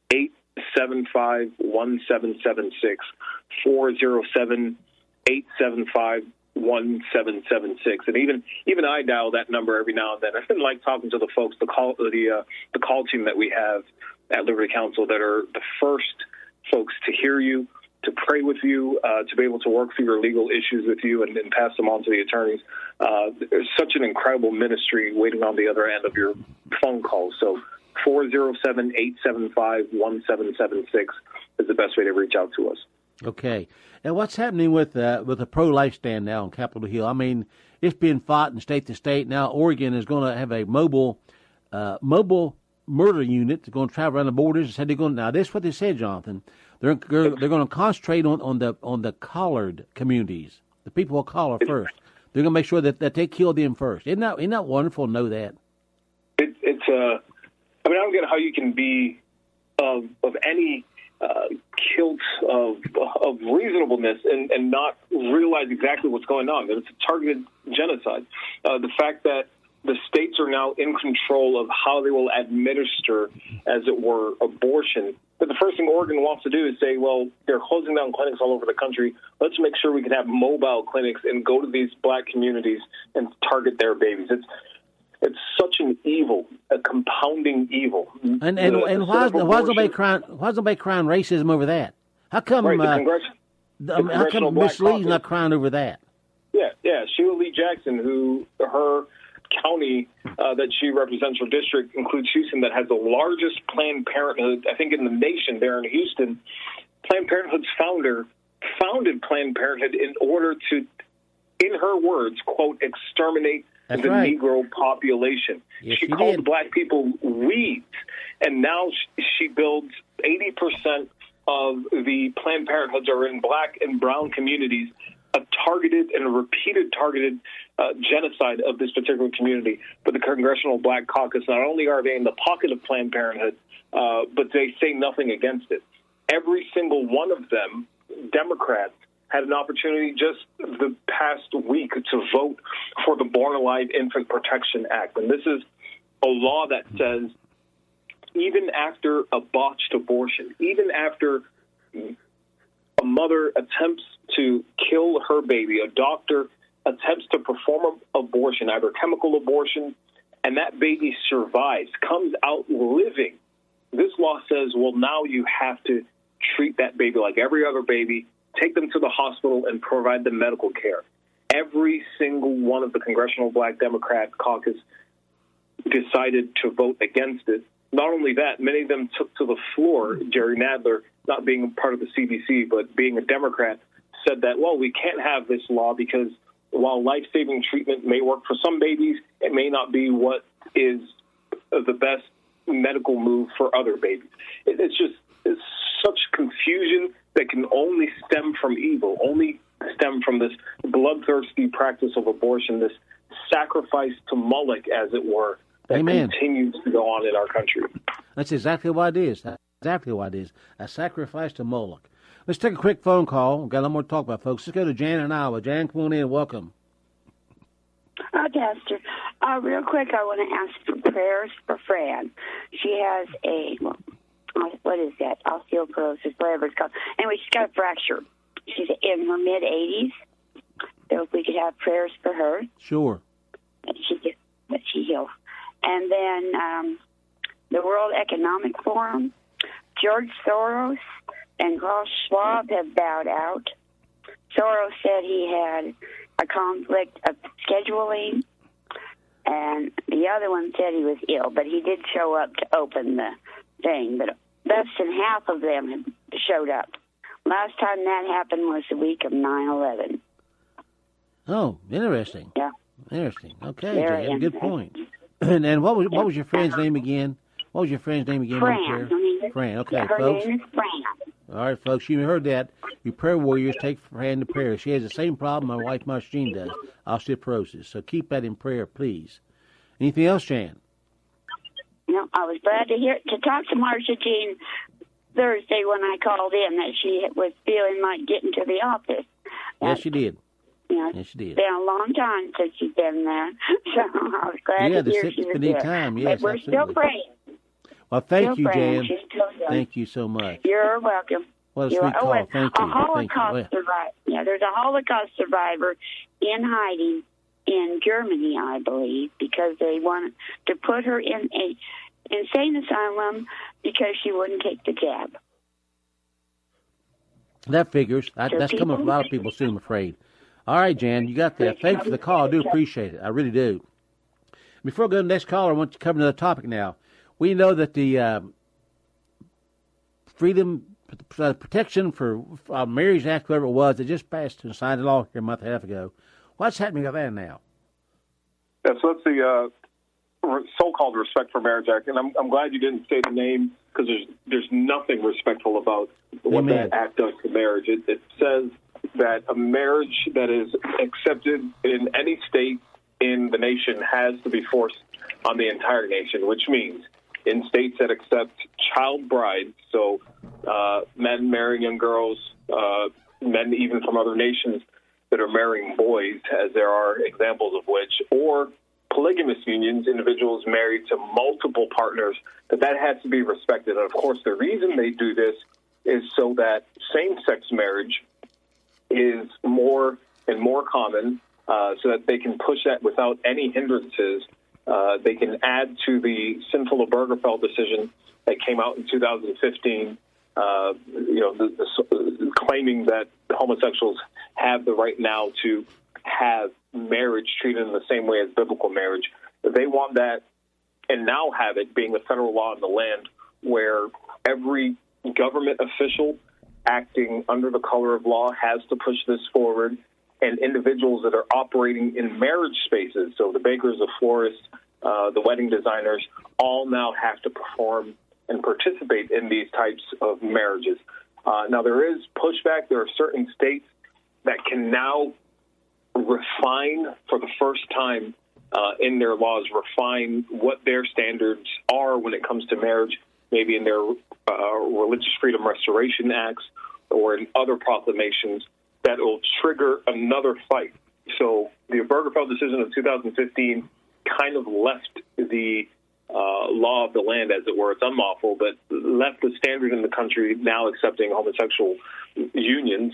407-875-1776. And even I dial that number every now and then. I like talking to the folks, the call team that we have at Liberty Counsel that are the first folks to hear you, to pray with you, to be able to work through your legal issues with you and pass them on to the attorneys. There's such an incredible ministry waiting on the other end of your phone call. So 407-875-1776 is the best way to reach out to us. Okay. And what's happening with the pro-life stand now on Capitol Hill? I mean, it's being fought in state to state. Now Oregon is going to have a mobile murder unit that's going to travel around the borders. Said they're going. Now this is what they said, Jonathan. They're going to concentrate on the collared communities, the people who collar first. They're going to make sure that they kill them first. Isn't that wonderful to know that? I don't get how you can be of any kilt of reasonableness and not realize exactly what's going on. That it's a targeted genocide. The fact that the states are now in control of how they will administer, as it were, abortion. But the first thing Oregon wants to do is say, well, they're closing down clinics all over the country. Let's make sure we can have mobile clinics and go to these black communities and target their babies. It's such an evil, a compounding evil. And why is nobody crying racism over that? How come how come Miss Lee's not crying over that? Yeah, Sheila Lee Jackson, who her county that she represents, her district includes Houston, that has the largest Planned Parenthood, I think, in the nation there in Houston. Planned Parenthood's founder founded Planned Parenthood in order to, in her words, quote, exterminate the Negro population. Yes, she called black people weeds, and now she builds 80% of the Planned Parenthoods are in black and brown communities, a targeted and repeated genocide of this particular community. But the Congressional Black Caucus, not only are they in the pocket of Planned Parenthood, but they say nothing against it. Every single one of them, Democrats, had an opportunity just the past week to vote for the Born Alive Infant Protection Act. And this is a law that says even after a botched abortion, even after a mother attempts to kill her baby, a doctor attempts to perform an abortion, either chemical abortion, and that baby survives, comes out living, this law says, well, now you have to treat that baby like every other baby, take them to the hospital, and provide them medical care. Every single one of the Congressional Black Democrat Caucus decided to vote against it. Not only that, many of them took to the floor. Jerry Nadler, not being part of the CDC, but being a Democrat, said that, well, we can't have this law because while life-saving treatment may work for some babies, it may not be what is the best medical move for other babies. It's such confusion that can only stem from evil, only stem from this bloodthirsty practice of abortion, this sacrifice to Moloch, as it were, that continues to go on in our country. That's exactly what it is. That's exactly what it is, a sacrifice to Moloch. Let's take a quick phone call. We've got a lot more to talk about, folks. Let's go to Jan in Iowa. Jan, come on in. Welcome. Hi, Pastor. Real quick, I want to ask for prayers for Fran. She has what is that? Osteoporosis, whatever it's called. Anyway, she's got a fracture. She's in her mid-80s. So if we could have prayers for her. Sure. That she heals. And then the World Economic Forum, George Soros and Klaus Schwab have bowed out. Soros said he had a conflict of scheduling, and the other one said he was ill, but he did show up to open the thing. But less than half of them have showed up. Last time that happened was the week of 9/11. Oh, interesting. Yeah. Interesting. Okay, Jan, good point. And what was your friend's name again? What was your friend's name again? Fran. Fran. Okay, her folks. name is Fran. All right, folks, you heard that. You prayer warriors, take Fran to prayer. She has the same problem my wife Marcine does, osteoporosis. So keep that in prayer, please. Anything else, Jan? No, I was glad to talk to Marsha Jean Thursday when I called in that she was feeling like getting to the office. Yes, she did. Yeah, yes, she did. It's been a long time since she's been there, so I was glad to hear she was there. Time. Yes, but we're absolutely. still praying. Well, thank still you, praying. Jan. Thank you so much. You're welcome. What a sweet call. Thank you. A Holocaust survivor. Yeah, there's a Holocaust survivor in hiding in Germany, I believe, because they wanted to put her in a insane asylum because she wouldn't take the jab. That figures. That's coming from a lot of people, soon, I'm afraid. All right, Jan, you got that. Thanks for the call. I do appreciate it. I really do. Before I go to the next caller, I want to cover another topic now. We know that the Freedom Protection for Marriage Act, whatever it was, they just passed and signed it law here a month and a half ago. What's happening with that now? Yeah, so it's the so-called Respect for Marriage Act, and I'm glad you didn't say the name because there's nothing respectful about what that act does to marriage. It says that a marriage that is accepted in any state in the nation has to be forced on the entire nation, which means in states that accept child brides, so men marrying young girls, men even from other nations that are marrying boys, as there are examples of which, or polygamous unions, individuals married to multiple partners, that has to be respected. And, of course, the reason they do this is so that same-sex marriage is more and more common, so that they can push that without any hindrances. They can add to the sinful Obergefell decision that came out in 2015, claiming that homosexuals have the right now to have marriage treated in the same way as biblical marriage. They want that and now have it being a federal law in the land where every government official acting under the color of law has to push this forward, and individuals that are operating in marriage spaces, so the bakers, the florists, the wedding designers, all now have to perform and participate in these types of marriages. Now, there is pushback. There are certain states that can now refine for the first time in their laws, refine what their standards are when it comes to marriage, maybe in their Religious Freedom Restoration Acts or in other proclamations that will trigger another fight. So the Obergefell decision of 2015 kind of left the law of the land, as it were. It's unlawful, but left the standard in the country now accepting homosexual unions.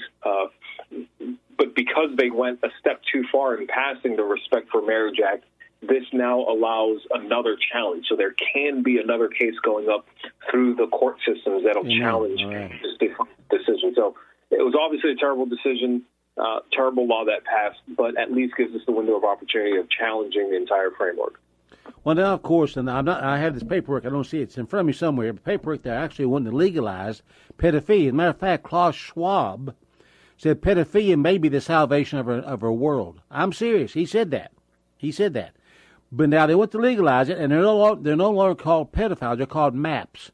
But because they went a step too far in passing the Respect for Marriage Act, this now allows another challenge. So there can be another case going up through the court systems that'll challenge this decision. So it was obviously a terrible decision, terrible law that passed, but at least gives us the window of opportunity of challenging the entire framework. Well, now, of course, and I have this paperwork. I don't see it. It's in front of me somewhere. The paperwork that actually wanted to legalize pedophilia. As a matter of fact, Klaus Schwab said pedophilia may be the salvation of our world. I'm serious. He said that. But now they want to legalize it, and they're no longer called pedophiles. They're called MAPS,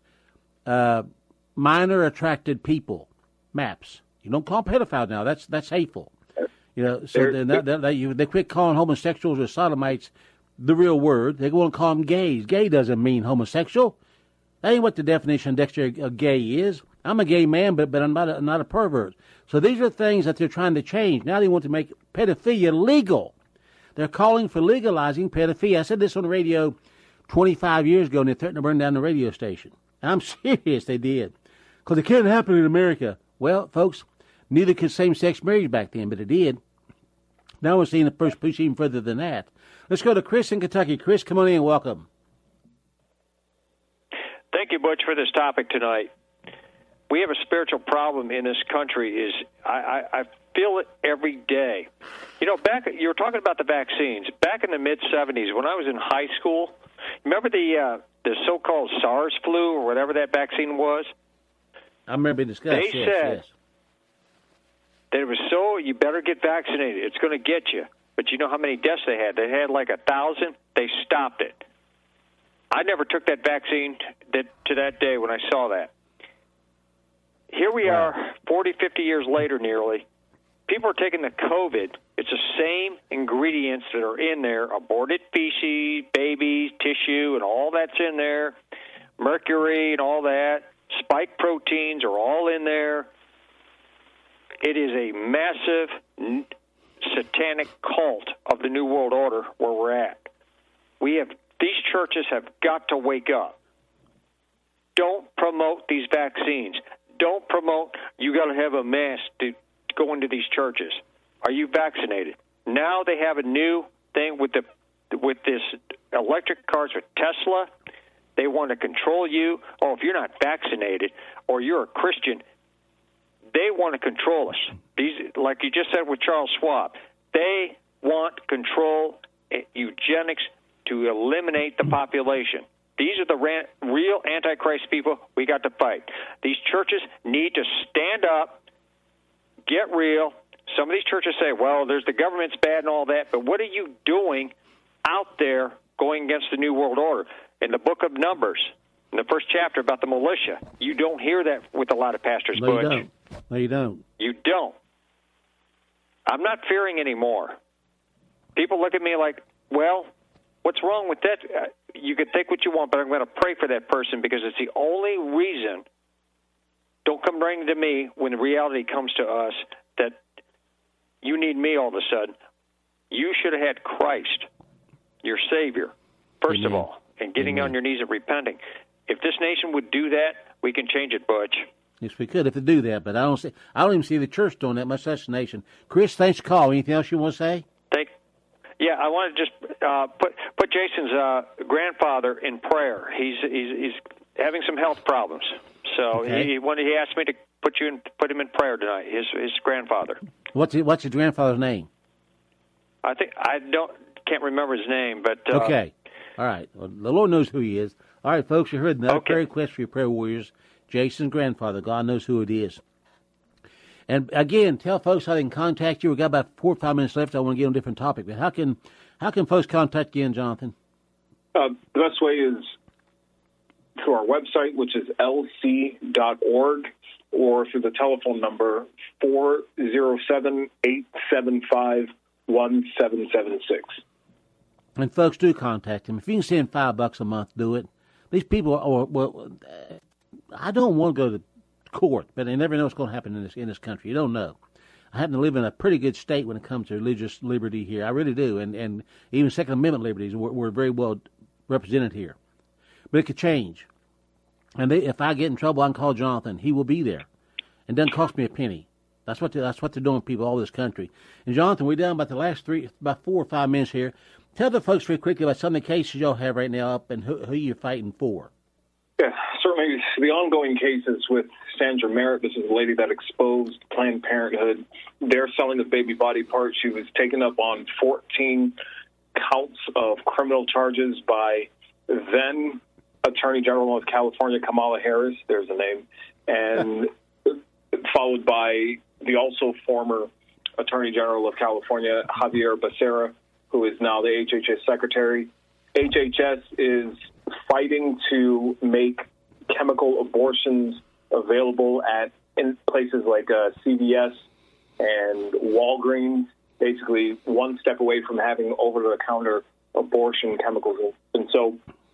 minor attracted people. MAPS. You don't call pedophiles now. That's hateful. So they quit calling homosexuals or sodomites the real word. They want to call them gays. Gay doesn't mean homosexual. That ain't what the definition of dictionary of gay is. I'm a gay man, but I'm not a pervert. So these are things that they're trying to change. Now they want to make pedophilia legal. They're calling for legalizing pedophilia. I said this on the radio 25 years ago, and they threatened to burn down the radio station. And I'm serious, they did. Because it can't happen in America. Well, folks, neither could same-sex marriage back then, but it did. Now we're seeing the first push even further than that. Let's go to Chris in Kentucky. Chris, come on in and welcome. Thank you, Butch, for this topic tonight. We have a spiritual problem in this country. I feel it every day. You were talking about the vaccines. Back in the mid-'70s, when I was in high school, remember the so-called SARS flu or whatever that vaccine was? I remember discussing. They said that it was you better get vaccinated. It's going to get you. But you know how many deaths they had? They had like 1,000. They stopped it. I never took that vaccine to that day when I saw that. Here we are, 40, 50 years later nearly. People are taking the COVID. It's the same ingredients that are in there, aborted feces, babies, tissue, and all that's in there, mercury and all that. Spike proteins are all in there. It is a massive satanic cult of the New World Order where we're at. These churches have got to wake up. Don't promote these vaccines. Don't promote you got to have a mask to go into these churches. Are you vaccinated? Now they have a new thing with this electric cars with Tesla. They want to control you. Oh, if you're not vaccinated or you're a Christian, they want to control us. These, like you just said with Charles Schwab, they want control, eugenics to eliminate the population. These are the real Antichrist people we got to fight. These churches need to stand up, get real. Some of these churches say, well, there's the government's bad and all that, but what are you doing out there going against the New World Order? In the book of Numbers, in the first chapter about the militia, you don't hear that with a lot of pastors, No, Butch. you don't. No, you don't. You don't. I'm not fearing anymore. People look at me like, well, what's wrong with that? You can think what you want, but I'm going to pray for that person because it's the only reason. Don't come running to me when the reality comes to us that you need me all of a sudden. You should have had Christ, your Savior, first of all, and getting on your knees and repenting. If this nation would do that, we can change it, Butch. Yes, we could if they do that, but I don't even see the church doing that much. That's the nation. Chris, thanks for calling. Anything else you want to say? Yeah, I want to just put Jason's grandfather in prayer. He's having some health problems, so he asked me to put him in prayer tonight. His grandfather. What's his grandfather's name? I can't remember his name, but okay, all right. Well, the Lord knows who he is. All right, folks, you heard another prayer request for your prayer warriors. Jason's grandfather. God knows who it is. And again, tell folks how they can contact you. We've got about 4 or 5 minutes left. I want to get on a different topic. But how can folks contact you, Jonathan? The best way is through our website, which is lc.org, or through the telephone number 407-875-1776. And folks, do contact him. If you can send $5 a month, do it. These people I don't want to go to court, but they never know what's going to happen in this country. You don't know. I happen to live in a pretty good state when it comes to religious liberty here. I really do, and even Second Amendment liberties we're very well represented here. But it could change. And if I get in trouble, I can call Jonathan. He will be there. It doesn't cost me a penny. That's what they're doing, people all over this country. And Jonathan, we're down about the last 4 or 5 minutes here. Tell the folks very quickly about some of the cases y'all have right now up and who you're fighting for. Yeah, certainly the ongoing cases with Sandra Merritt. This is a lady that exposed Planned Parenthood. Their selling of baby body parts. She was taken up on 14 counts of criminal charges by then Attorney General of California, Kamala Harris. There's a name. And followed by the also former Attorney General of California, Javier Becerra, who is now the HHS Secretary. HHS is fighting to make chemical abortions available in places like CVS and Walgreens, basically one step away from having over-the-counter abortion chemicals. And so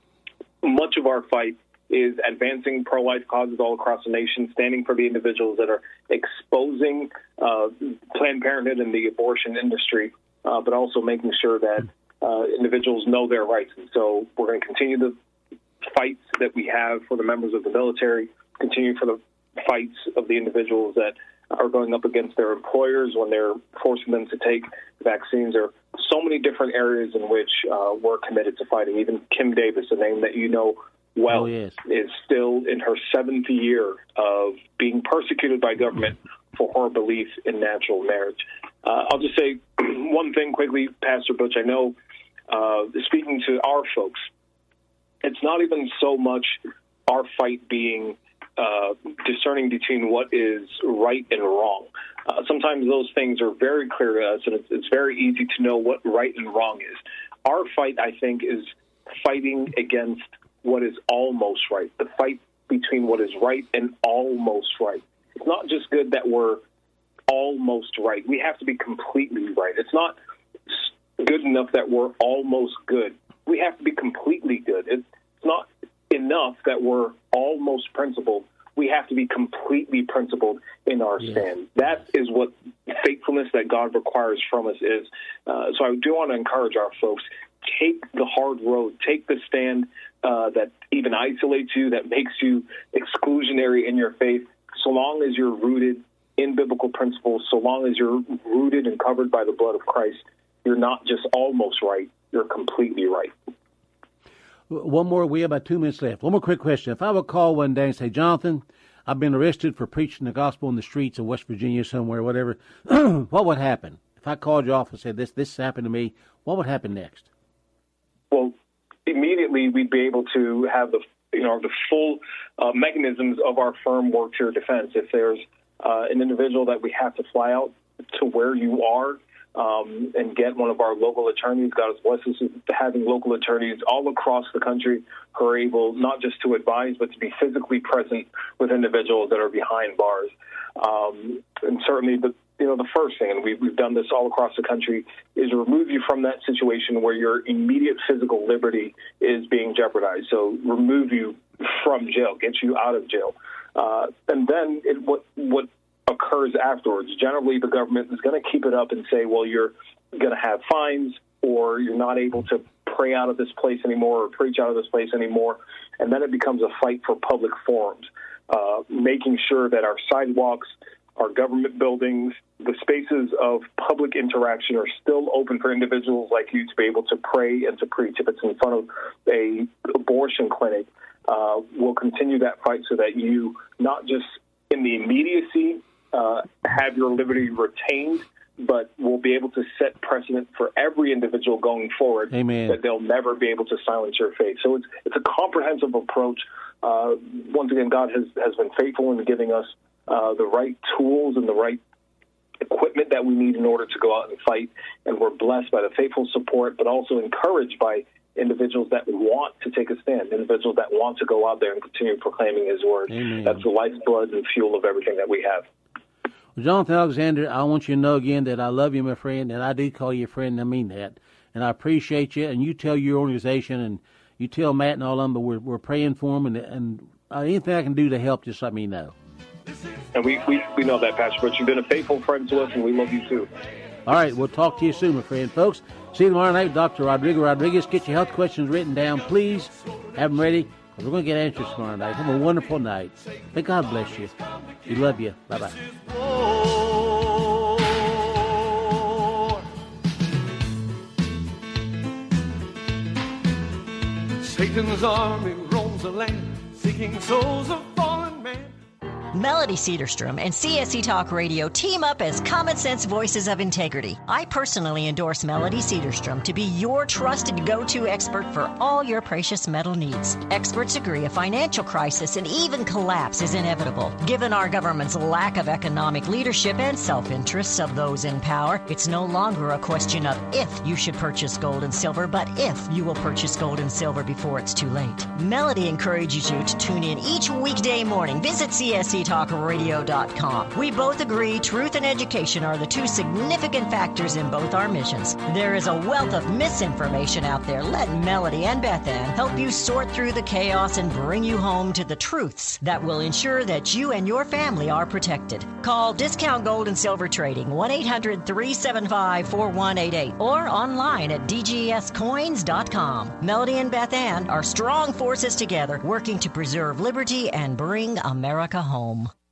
much of our fight is advancing pro-life causes all across the nation, standing for the individuals that are exposing Planned Parenthood and the abortion industry, but also making sure that individuals know their rights. And so we're going to continue the fights that we have for the members of the military, continue for the fights of the individuals that are going up against their employers when they're forcing them to take vaccines. There are so many different areas in which we're committed to fighting. Even Kim Davis, a name that you know well, is still in her 7th year of being persecuted by government for her belief in natural marriage. I'll just say one thing quickly, Pastor Butch. I know, speaking to our folks, it's not even so much our fight being discerning between what is right and wrong. Sometimes those things are very clear to us, and it's very easy to know what right and wrong is. Our fight, I think, is fighting against what is almost right, the fight between what is right and almost right. It's not just good that we're almost right. We have to be completely right. It's not good enough that we're almost good. We have to be completely good. It's not enough that we're almost principled. We have to be completely principled in our stand. That is what faithfulness that God requires from us is. So I do want to encourage our folks, take the hard road, take the stand that even isolates you, that makes you exclusionary in your faith, so long as you're rooted in biblical principles, so long as you're rooted and covered by the blood of Christ. You're not just almost right, you're completely right. One more, we have about 2 minutes left. One more quick question. If I would call one day and say, Jonathan, I've been arrested for preaching the gospel in the streets of West Virginia somewhere, whatever, what would happen? If I called you off and said, this happened to me, what would happen next? Well, immediately we'd be able to have the full mechanisms of our firm work to your defense. If there's an individual that we have to fly out to where you are, and get one of our local attorneys. God has blessed us with having local attorneys all across the country who are able not just to advise, but to be physically present with individuals that are behind bars. And certainly the first thing, and we've done this all across the country, is remove you from that situation where your immediate physical liberty is being jeopardized. So remove you from jail, get you out of jail. And then what occurs afterwards. Generally, the government is going to keep it up and say, well, you're going to have fines, or you're not able to pray out of this place anymore or preach out of this place anymore. And then it becomes a fight for public forums, making sure that our sidewalks, our government buildings, the spaces of public interaction are still open for individuals like you to be able to pray and to preach. If it's in front of a abortion clinic, we'll continue that fight so that you not just in the immediacy have your liberty retained, but we'll be able to set precedent for every individual going forward. Amen. That they'll never be able to silence your faith. So it's a comprehensive approach. Once again, God has been faithful in giving us the right tools and the right equipment that we need in order to go out and fight, and we're blessed by the faithful support, but also encouraged by individuals that want to take a stand, individuals that want to go out there and continue proclaiming His word. Amen. That's the lifeblood and fuel of everything that we have. Well, Jonathan Alexander, I want you to know again that I love you, my friend, and I do call you a friend, and I mean that. And I appreciate you, and you tell your organization, and you tell Matt and all of them, but we're praying for them, and anything I can do to help, just let me know. And we know that, Pastor, but you've been a faithful friend to us, and we love you too. All right, we'll talk to you soon, my friend. Folks, see you tomorrow night. Dr. Rodrigo Rodriguez, get your health questions written down. Please have them ready, because we're going to get answers tomorrow night. Have a wonderful night. May God bless you. We love you. Bye-bye. Satan's army roams the land, seeking souls of fallen men. Melody Cedarstrom and CSC Talk Radio team up as Common Sense Voices of Integrity. I personally endorse Melody Cedarstrom to be your trusted go-to expert for all your precious metal needs. Experts agree a financial crisis and even collapse is inevitable. Given our government's lack of economic leadership and self-interests of those in power, it's no longer a question of if you should purchase gold and silver, but if you will purchase gold and silver before it's too late. Melody encourages you to tune in each weekday morning. Visit CSCTalkRadio.com. We both agree truth and education are the two significant factors in both our missions. There is a wealth of misinformation out there. Let Melody and Beth Ann help you sort through the chaos and bring you home to the truths that will ensure that you and your family are protected. Call Discount Gold and Silver Trading 1-800-375-4188 or online at dgscoins.com. Melody and Beth Ann are strong forces together working to preserve liberty and bring America home.